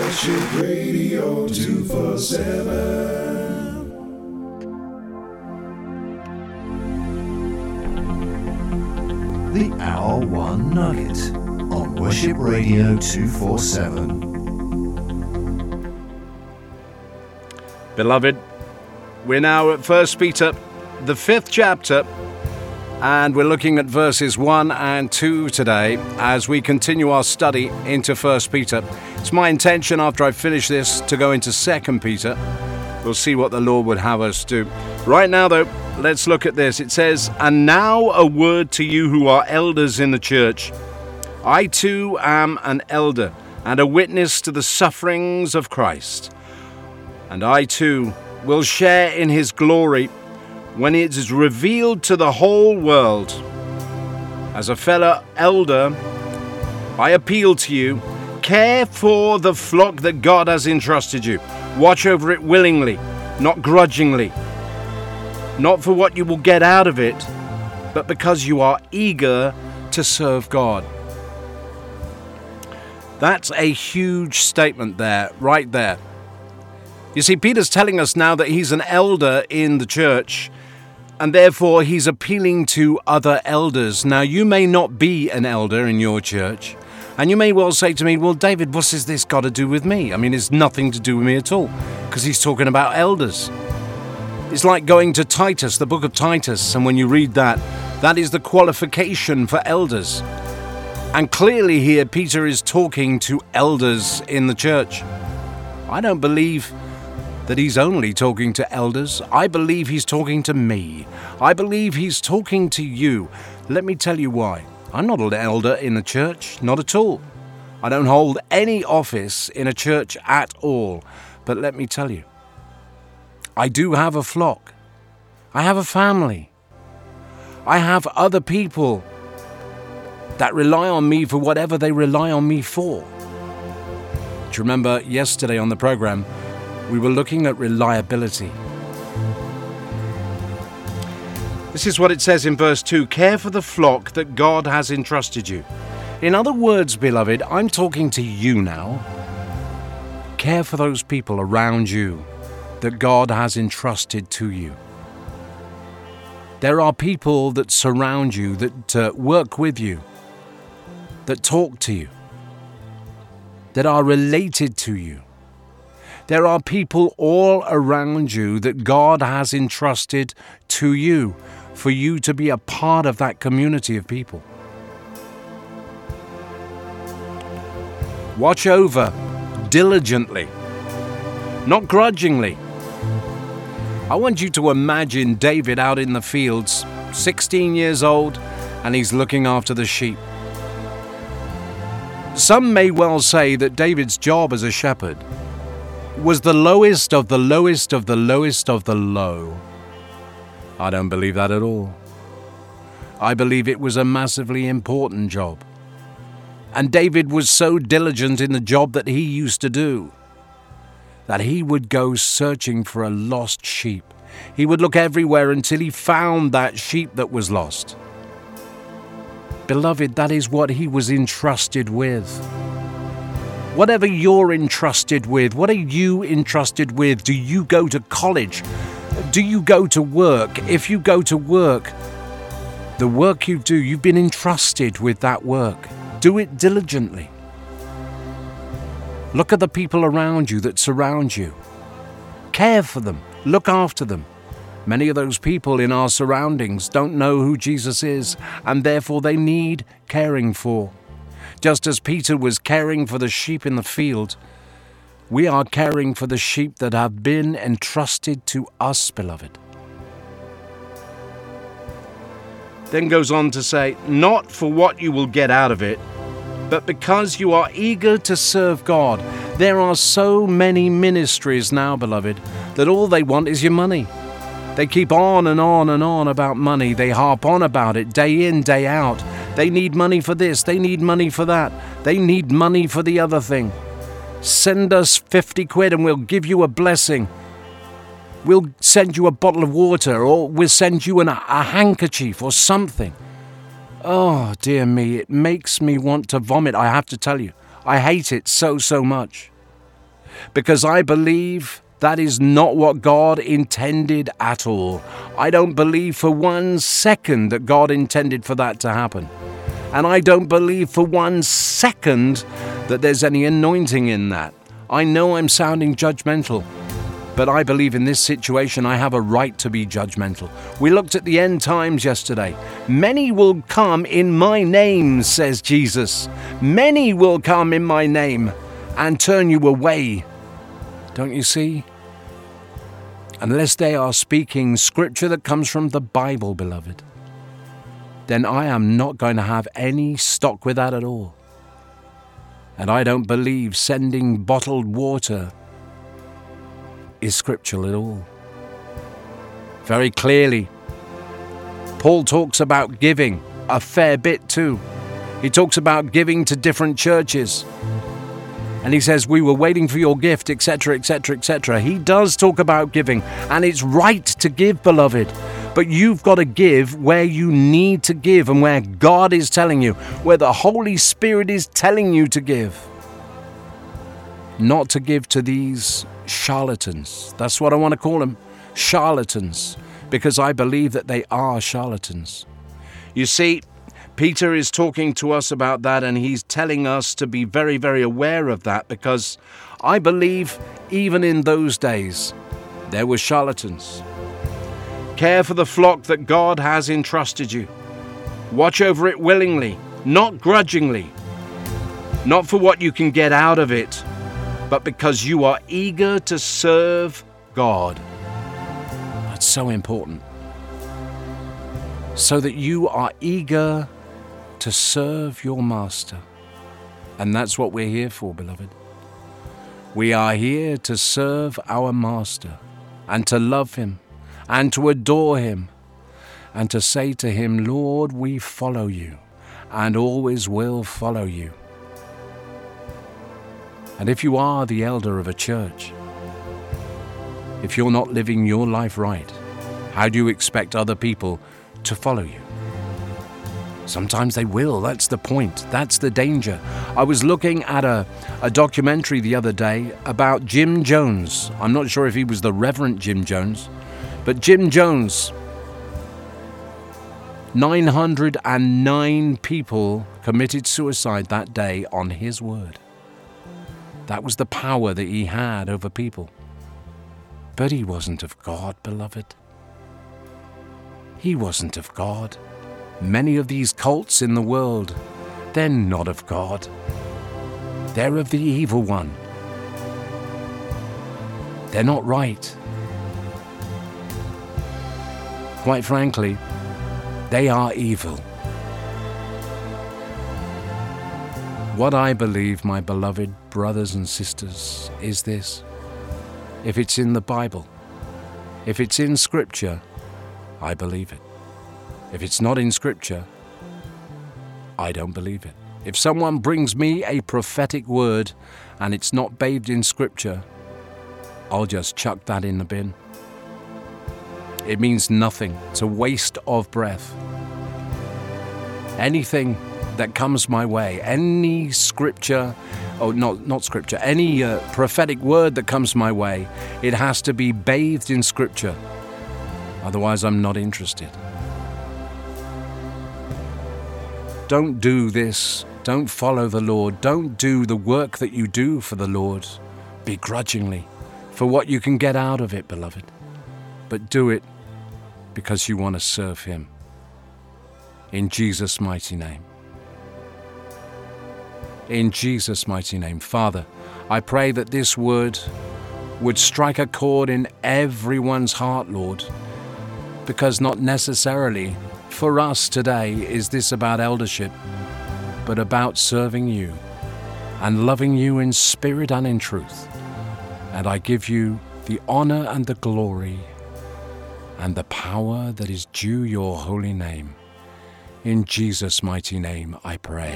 Worship Radio 247. The Hour One Nugget on Worship Radio 247. Beloved, we're now at 1 Peter, the 5th chapter, and we're looking at verses 1 and 2 today as we continue our study into 1 Peter. It's my intention after I finish this to go into 2 Peter. We'll see what the Lord would have us do. Right now, though, let's look at this. It says, "And now a word to you who are elders in the church. I too am an elder and a witness to the sufferings of Christ. And I too will share in his glory when it is revealed to the whole world. As a fellow elder, I appeal to you, care for the flock that God has entrusted you. Watch over it willingly, not grudgingly, not for what you will get out of it, but because you are eager to serve God." That's a huge statement there, right there. You see, Peter's telling us now that he's an elder in the church, and therefore he's appealing to other elders. Now, you may not be an elder in your church, and you may well say to me, "Well, David, what has this got to do with me?" I mean, it's nothing to do with me at all, because he's talking about elders. It's like going to Titus, the book of Titus, and when you read that, that is the qualification for elders. And clearly here, Peter is talking to elders in the church. I don't believe that he's only talking to elders. I believe he's talking to me. I believe he's talking to you. Let me tell you why. I'm not an elder in a church, not at all. I don't hold any office in a church at all. But let me tell you, I do have a flock. I have a family. I have other people that rely on me for whatever they rely on me for. Do you remember yesterday on the program, we were looking at reliability. This is what it says in verse 2, "Care for the flock that God has entrusted you." In other words, beloved, I'm talking to you now. Care for those people around you that God has entrusted to you. There are people that surround you, that work with you, that talk to you, that are related to you. There are people all around you that God has entrusted to you for you to be a part of that community of people. Watch over diligently, not grudgingly. I want you to imagine David out in the fields, 16 years old, and he's looking after the sheep. Some may well say that David's job as a shepherd was the lowest of the lowest of the lowest of the low. I don't believe that at all. I believe it was a massively important job. And David was so diligent in the job that he used to do that he would go searching for a lost sheep. He would look everywhere until he found that sheep that was lost. Beloved, that is what he was entrusted with. Whatever you're entrusted with, what are you entrusted with? Do you go to college? Do you go to work? If you go to work, the work you do, you've been entrusted with that work. Do it diligently. Look at the people around you that surround you. Care for them. Look after them. Many of those people in our surroundings don't know who Jesus is, and therefore they need caring for. Just as Peter was caring for the sheep in the field, we are caring for the sheep that have been entrusted to us, beloved. Then goes on to say, "Not for what you will get out of it, but because you are eager to serve God." There are so many ministries now, beloved, that all they want is your money. They keep on and on and on about money. They harp on about it day in, day out. They need money for this. They need money for that. They need money for the other thing. Send us 50 quid and we'll give you a blessing. We'll send you a bottle of water, or we'll send you a handkerchief or something. Oh, dear me, it makes me want to vomit, I have to tell you. I hate it so much. because I believe that is not what God intended at all. I don't believe for 1 second that God intended for that to happen. And I don't believe for 1 second that there's any anointing in that. I know I'm sounding judgmental, but I believe in this situation I have a right to be judgmental. We looked at the end times yesterday. Many will come in my name, says Jesus. Many will come in my name and turn you away. Don't you see? Unless they are speaking scripture that comes from the Bible, beloved, then I am not going to have any stock with that at all. And I don't believe sending bottled water is scriptural at all. Very clearly, Paul talks about giving a fair bit too. He talks about giving to different churches. And he says, we were waiting for your gift, etc., etc., etc. He does talk about giving, and it's right to give, beloved. But you've got to give where you need to give and where God is telling you, where the Holy Spirit is telling you to give. Not to give to these charlatans. That's what I want to call them, charlatans, because I believe that they are charlatans. You see, Peter is talking to us about that, and he's telling us to be very, very aware of that, because I believe even in those days there were charlatans. Care for the flock that God has entrusted you. Watch over it willingly, not grudgingly, not for what you can get out of it, but because you are eager to serve God. That's so important. So that you are eager to serve your master. And that's what we're here for, beloved. We are here to serve our master and to love him and to adore him and to say to him, Lord, we follow you and always will follow you. And if you are the elder of a church, if you're not living your life right, how do you expect other people to follow you? Sometimes they will. That's the point. That's the danger. I was looking at a documentary the other day about Jim Jones. I'm not sure if he was the Reverend Jim Jones, but Jim Jones, 909 people committed suicide that day on his word. That was the power that he had over people. But he wasn't of God, beloved. He wasn't of God. Many of these cults in the world, they're not of God. They're of the evil one. They're not right. Quite frankly, they are evil. What I believe, my beloved brothers and sisters, is this. If it's in the Bible, if it's in Scripture, I believe it. If it's not in Scripture, I don't believe it. If someone brings me a prophetic word and it's not bathed in Scripture, I'll just chuck that in the bin. It means nothing. It's a waste of breath. Anything that comes my way, any Scripture, not Scripture, any prophetic word that comes my way, it has to be bathed in Scripture. Otherwise, I'm not interested. Don't do this. Don't follow the Lord. Don't do the work that you do for the Lord begrudgingly, for what you can get out of it, beloved. But do it because you want to serve him. In Jesus' mighty name. In Jesus' mighty name. Father, I pray that this word would strike a chord in everyone's heart, Lord, because not necessarily for us today is this about eldership, but about serving you and loving you in spirit and in truth. And I give you the honor and the glory and the power that is due your holy name. In Jesus' mighty name I pray.